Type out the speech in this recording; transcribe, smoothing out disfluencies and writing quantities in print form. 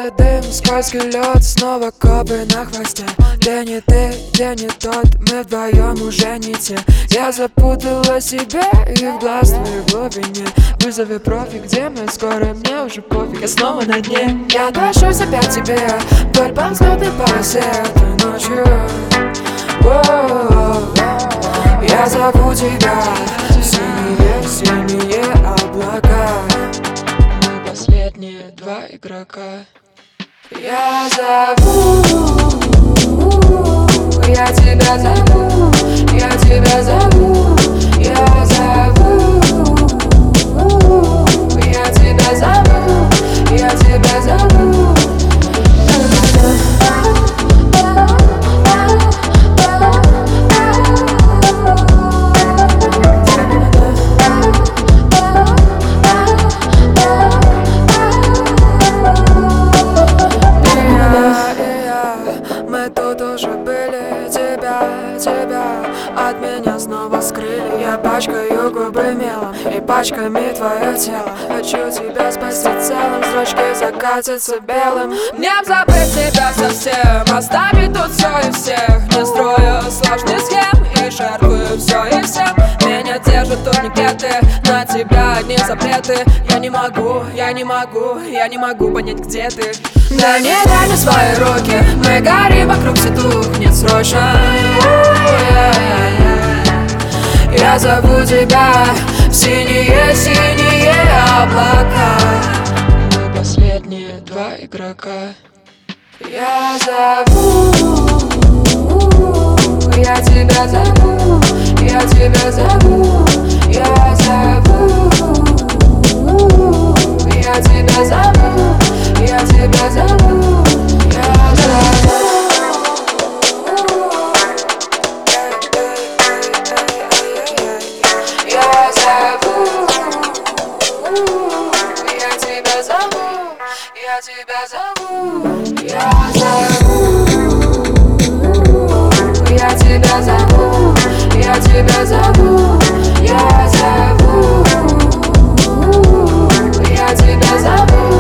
Белый дым, скользкий лед, снова копы на хвосте. Где не ты, где не тот, мы вдвоем уже не те. Я запутала себя и в глаз твоей глубине. Вызови профи, где мы скоро, мне уже пофиг, я снова на дне. Я тащусь опять тебе, вдоль по взлетной полосе этой ночью. Я зову тебя, синие облака. Мы последние два игрока. Я зову, я тебя зову, я тебя зову, я зову, я тебя зову, я тебя зову. Мы тут уже были, тебя от меня снова скрыли. Я пачкаю губы мелом и пачками твое тело. Хочу тебя спасти целым, строчки закатятся белым. Мне б забыть тебя совсем, оставить тут все и всех. Не строю сложный схем и шаркую все и всем. Меня держат турникеты, на тебя одни запреты. Я не могу понять, где ты. Да не дай мне свои руки, мы горим, вокруг все тухнет срочно. Я зову тебя в синие облака. Мы последние два игрока. Я зову, я тебя зову, я тебя зову, я зову, я тебя зову, я тебя зову, я зову. Я зову, я тебя зову, я тебя зову, я зову, я тебя зову, я тебя зову, я зову, я тебя зову.